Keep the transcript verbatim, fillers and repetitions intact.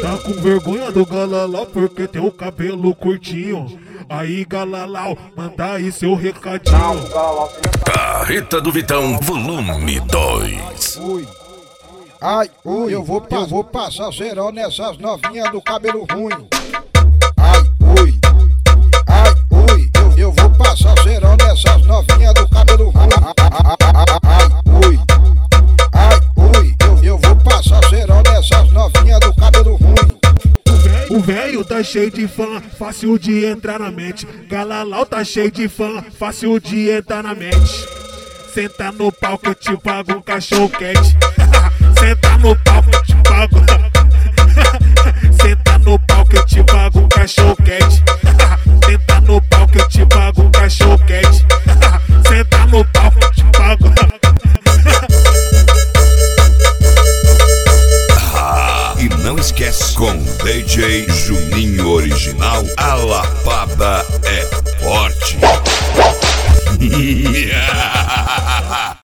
Tá com vergonha do Galalau porque tem o cabelo curtinho. Aí Galalau, manda aí seu recadinho. Carreta do Vitão, volume dois. Ui. Ai, ui, eu vou, eu vou passar zerão nessas novinhas do cabelo ruim. Ai, ui. Ai, ui, eu, eu vou passar zerão nessas novinhas do cabelo ruim. Ai, ui. Ai, ui, eu, eu vou passar zerão nessas novinhas do cabelo ruim. O velho tá cheio de fã, fácil de entrar na mente. Galalau tá cheio de fã, fácil de entrar na mente. Senta no pau que eu te pago um cachorro quente. Senta no pau que eu te pago. Senta no pau que eu te pago um cachorro quente. Senta no pau que eu te pago um cachorro quente. Senta no pau que eu te pago. E não esquece, com D J Juninho Original, a lapada é forte.